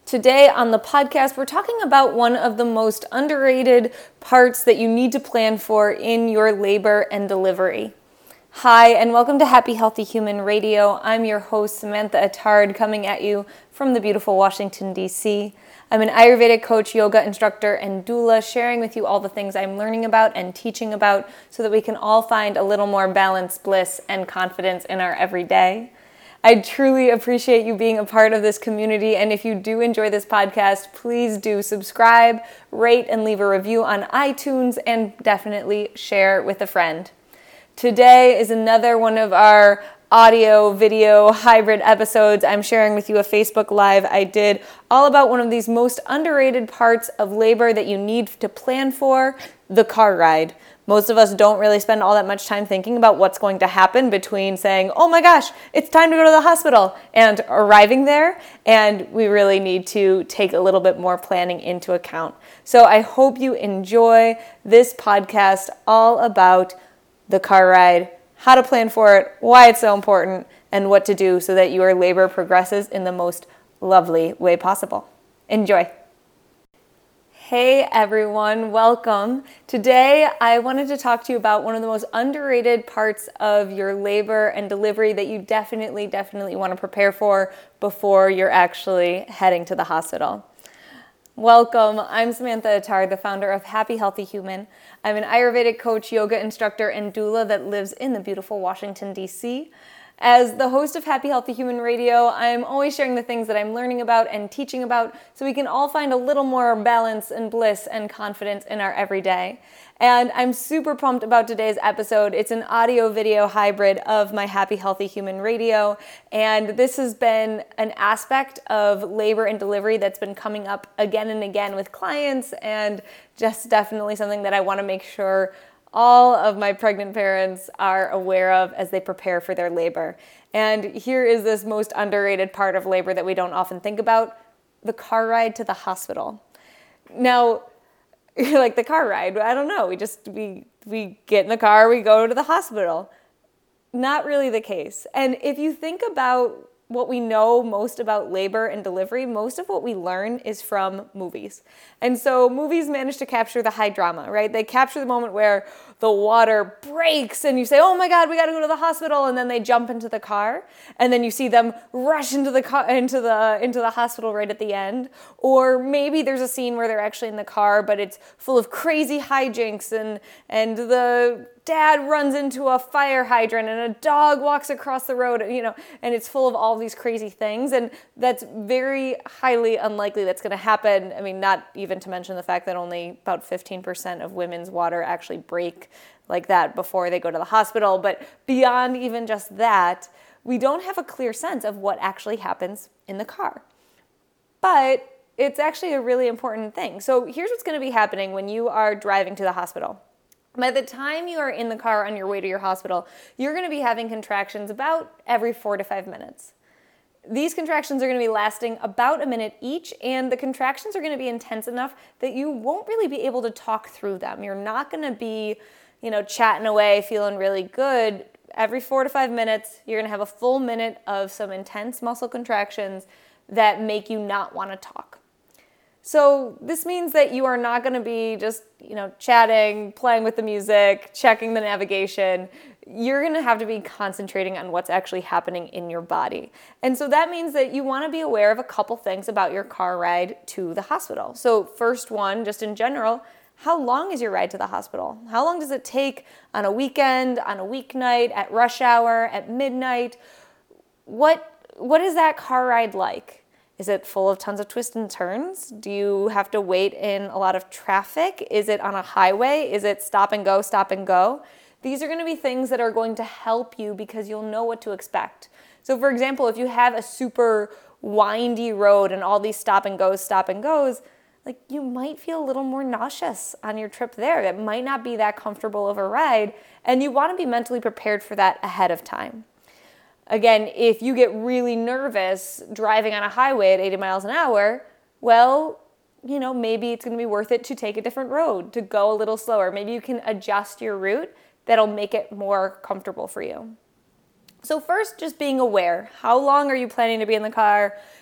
Today on the podcast, we're talking about one of the most underrated parts that you need to plan for in your labor and delivery. Hi, and welcome to Happy Healthy Human Radio. I'm your host, Samantha Attard, coming at you from the beautiful Washington, D.C. I'm an Ayurvedic coach, yoga instructor, and doula, sharing with you all the things I'm learning about and teaching about so that we can all find a little more balance, bliss, and confidence in our everyday. I truly appreciate you being a part of this community, and if you do enjoy this podcast, please do subscribe, rate, and leave a review on iTunes, and definitely share with a friend. Today is another one of our audio-video hybrid episodes. I'm sharing with you a Facebook Live I did all about one of these most underrated parts of labor that you need to plan for, the car ride. Most of us don't really spend all that much time thinking about what's going to happen between saying, oh my gosh, it's time to go to the hospital, and arriving there, and we really need to take a little bit more planning into account. So I hope you enjoy this podcast all about the car ride, how to plan for it, why it's so important, and what to do so that your labor progresses in the most lovely way possible. Enjoy. Hey everyone, welcome. Today I wanted to talk to you about one of the most underrated parts of your labor and delivery that you definitely want to prepare for before you're actually heading to the hospital. Welcome, I'm Samantha Attard, the founder of Happy Healthy Human. I'm an Ayurvedic coach, yoga instructor, and doula that lives in the beautiful Washington, D.C. As the host of Happy Healthy Human Radio, I'm always sharing the things that I'm learning about and teaching about so we can all find a little more balance and bliss and confidence in our everyday. And I'm super pumped about today's episode. It's an audio-video hybrid of my Happy Healthy Human Radio, and this has been an aspect of labor and delivery that's been coming up again and again with clients, and just definitely something that I want to make sure all of my pregnant parents are aware of as they prepare for their labor. And here is this most underrated part of labor that we don't often think about, the car ride to the hospital. Now, like the car ride, I don't know, we get in the car, we go to the hospital. Not really the case. And if you think about what we know most about labor and delivery, most of what we learn is from movies. And so movies manage to capture the high drama, right? They capture the moment where the water breaks and you say, oh my God, we gotta go to the hospital. And then they jump into the car and then you see them rush into the hospital right at the end. Or maybe there's a scene where they're actually in the car, but it's full of crazy hijinks and the dad runs into a fire hydrant and a dog walks across the road, and it's full of all these crazy things. And that's very highly unlikely that's going to happen. I mean, not even to mention the fact that only about 15% of women's water actually break like that before they go to the hospital. But beyond even just that, we don't have a clear sense of what actually happens in the car. But it's actually a really important thing. So here's what's going to be happening when you are driving to the hospital. By the time you are in the car on your way to your hospital, you're going to be having contractions about every 4 to 5 minutes. These contractions are going to be lasting about a minute each, and the contractions are going to be intense enough that you won't really be able to talk through them. You're not going to be, chatting away, feeling really good. Every 4 to 5 minutes, you're going to have a full minute of some intense muscle contractions that make you not want to talk. So this means that you are not going to be just, chatting, playing with the music, checking the navigation. You're going to have to be concentrating on what's actually happening in your body. And so that means that you want to be aware of a couple things about your car ride to the hospital. So first one, just in general, how long is your ride to the hospital? How long does it take on a weekend, on a weeknight, at rush hour, at midnight? What is that car ride like? Is it full of tons of twists and turns? Do you have to wait in a lot of traffic? Is it on a highway? Is it stop and go, stop and go? These are going to be things that are going to help you because you'll know what to expect. So for example, if you have a super windy road and all these stop and goes, like you might feel a little more nauseous on your trip there. It might not be that comfortable of a ride, and you want to be mentally prepared for that ahead of time. Again, if you get really nervous driving on a highway at 80 miles an hour, well, maybe it's going to be worth it to take a different road, to go a little slower. Maybe you can adjust your route that'll make it more comfortable for you. So first, just being aware. How long are you planning to be in the car?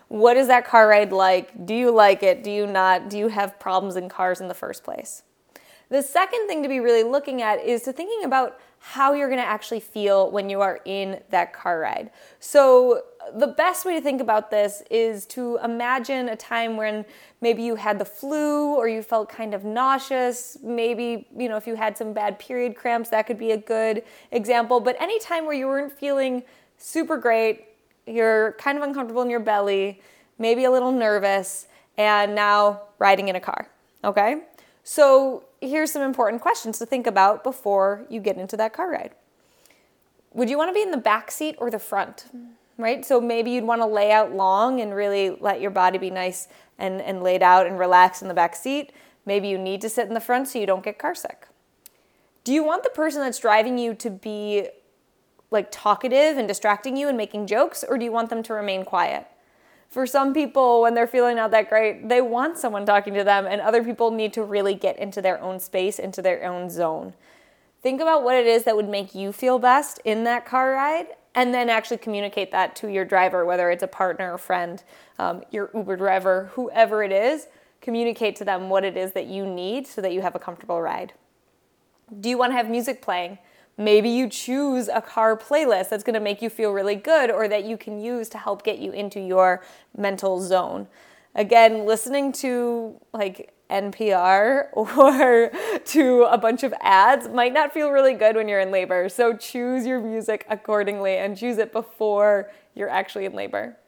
What is that car ride like? Do you like it? Do you not? Do you have problems in cars in the first place? The second thing to be really looking at is to thinking about how you're going to actually feel when you are in that car ride. So the best way to think about this is to imagine a time when maybe you had the flu or you felt kind of nauseous. Maybe, if you had some bad period cramps, that could be a good example. But any time where you weren't feeling super great, you're kind of uncomfortable in your belly, maybe a little nervous, and now riding in a car, okay? So here's some important questions to think about before you get into that car ride. Would you want to be in the back seat or the front, right? So maybe you'd want to lay out long and really let your body be nice and laid out and relaxed in the back seat. Maybe you need to sit in the front so you don't get car sick. Do you want the person that's driving you to be like talkative and distracting you and making jokes, or do you want them to remain quiet? For some people, when they're feeling not that great, they want someone talking to them, and other people need to really get into their own space, into their own zone. Think about what it is that would make you feel best in that car ride, and then actually communicate that to your driver, whether it's a partner, a friend, your Uber driver, whoever it is. Communicate to them what it is that you need so that you have a comfortable ride. Do you want to have music playing? Maybe you choose a car playlist that's going to make you feel really good or that you can use to help get you into your mental zone. Again, listening to like NPR or to a bunch of ads might not feel really good when you're in labor. So choose your music accordingly and choose it before you're actually in labor.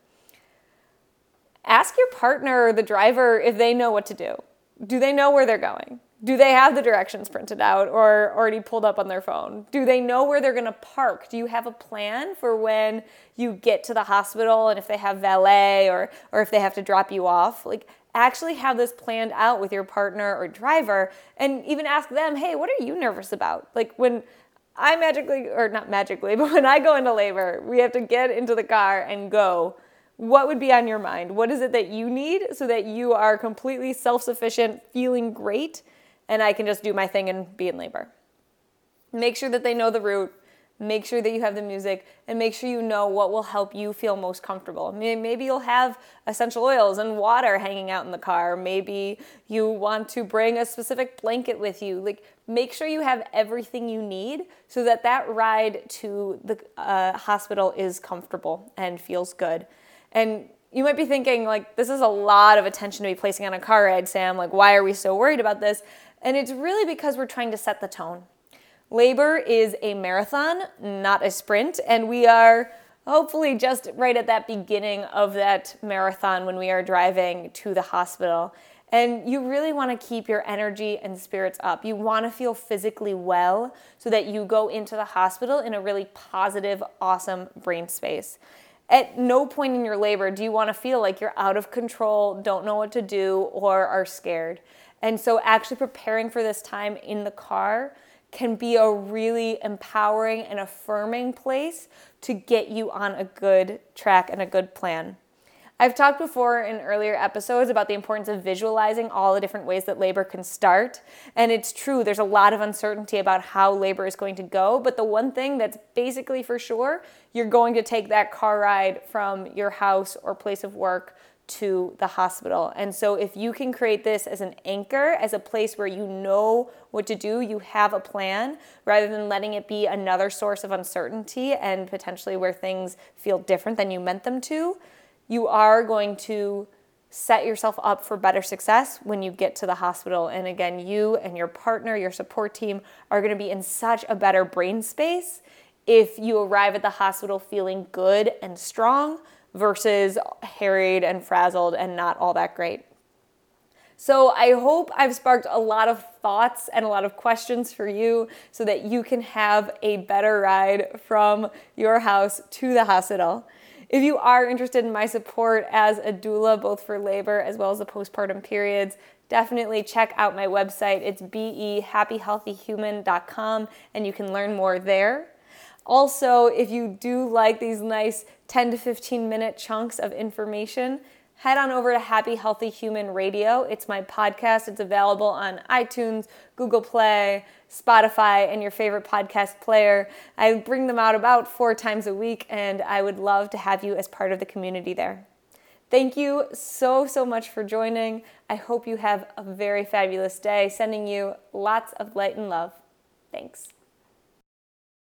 Ask your partner or the driver if they know what to do. Do they know where they're going? Do they have the directions printed out or already pulled up on their phone? Do they know where they're going to park? Do you have a plan for when you get to the hospital and if they have valet or if they have to drop you off? Like, actually have this planned out with your partner or driver and even ask them, hey, what are you nervous about? Like when I not magically, but when I go into labor, we have to get into the car and go. What would be on your mind? What is it that you need so that you are completely self-sufficient, feeling great, and I can just do my thing and be in labor? Make sure that they know the route. Make sure that you have the music, and make sure you know what will help you feel most comfortable. Maybe you'll have essential oils and water hanging out in the car. Maybe you want to bring a specific blanket with you. Like, make sure you have everything you need so that that ride to the hospital is comfortable and feels good. And you might be thinking, like, this is a lot of attention to be placing on a car ride, Sam. Like, why are we so worried about this? And it's really because we're trying to set the tone. Labor is a marathon, not a sprint, and we are hopefully just right at that beginning of that marathon when we are driving to the hospital. And you really want to keep your energy and spirits up. You want to feel physically well so that you go into the hospital in a really positive, awesome brain space. At no point in your labor do you want to feel like you're out of control, don't know what to do, or are scared. And so actually preparing for this time in the car can be a really empowering and affirming place to get you on a good track and a good plan. I've talked before in earlier episodes about the importance of visualizing all the different ways that labor can start. And it's true, there's a lot of uncertainty about how labor is going to go. But the one thing that's basically for sure, you're going to take that car ride from your house or place of work to the hospital. And so if you can create this as an anchor, as a place where you know what to do, you have a plan, rather than letting it be another source of uncertainty and potentially where things feel different than you meant them to, you are going to set yourself up for better success when you get to the hospital. And again, you and your partner, your support team are going to be in such a better brain space if you arrive at the hospital feeling good and strong versus harried and frazzled and not all that great. So I hope I've sparked a lot of thoughts and a lot of questions for you so that you can have a better ride from your house to the hospital. If you are interested in my support as a doula, both for labor as well as the postpartum periods, definitely check out my website. It's behappyhealthyhuman.com, and you can learn more there. Also, if you do like these nice 10 to 15 minute chunks of information, head on over to Happy Healthy Human Radio. It's my podcast. It's available on iTunes, Google Play, Spotify, and your favorite podcast player. I bring them out about 4 times a week, and I would love to have you as part of the community there. Thank you so much for joining. I hope you have a very fabulous day. Sending you lots of light and love. Thanks.